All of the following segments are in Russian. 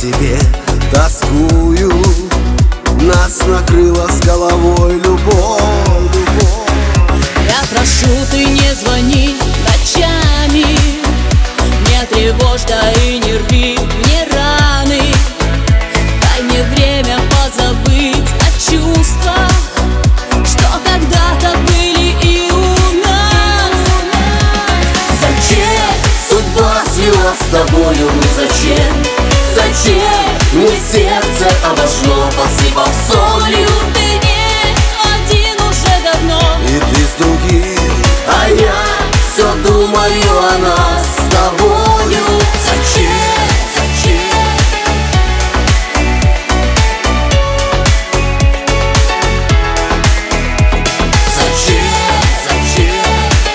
тебе тоскую. Нас накрыла с головой любовь. Я прошу, ты не звони ночами, не тревожь, да и не рви мне раны. Дай мне время позабыть о чувствах, что когда-то были и у нас. Зачем судьба свела с тобою? Ну зачем? Зачем мне сердце обошло, посыпав солью? Ты не один уже давно, И ты с другим, а я все думаю о нас с тобою. Зачем? Зачем? Зачем? Зачем?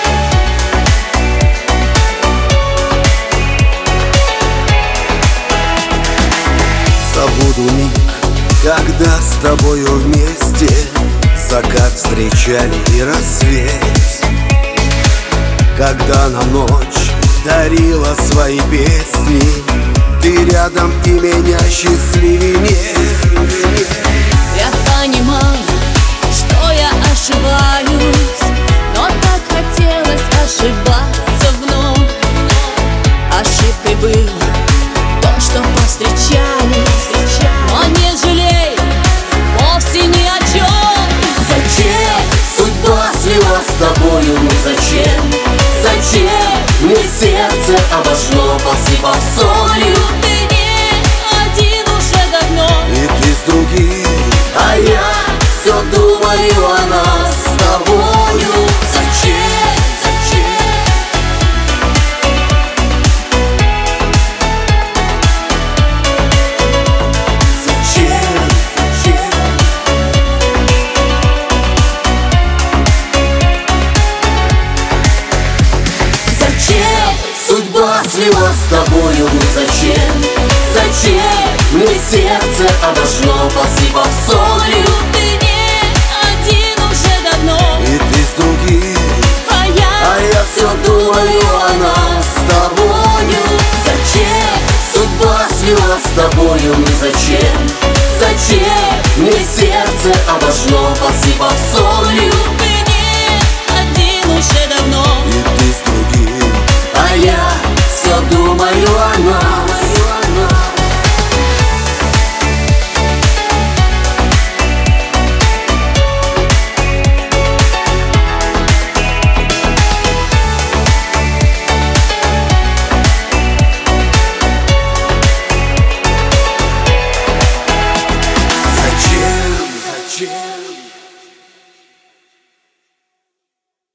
Забуду миг, когда с тобою вместе закат встречали и рассвет, когда нам ночь дарила свои песни, ты рядом и меня счастливее нет. я понимаю, что я ошибаюсь, но так хотелось ошибаться вновь. Ошибкой было то, что повстречались, но не жалей вовсе ни о чем. Зачем судьба свела с тобою? Ну зачем? Зачем мне сердце обошло, посыпав солью? Ты не один уже давно, И ты с другим, а я все думаю о нас с тобою. Зачем? Зачем? Зачем? Зачем? Зачем судьба свела с тобою? Ну зачем? Зачем мне сердце обошло, посыпав солью? ты не один уже давно, И ты с другим, а я все думаю о нас с тобою. Зачем судьба свела с тобою? Ну зачем? Зачем мне сердце обошло, посыпав солью?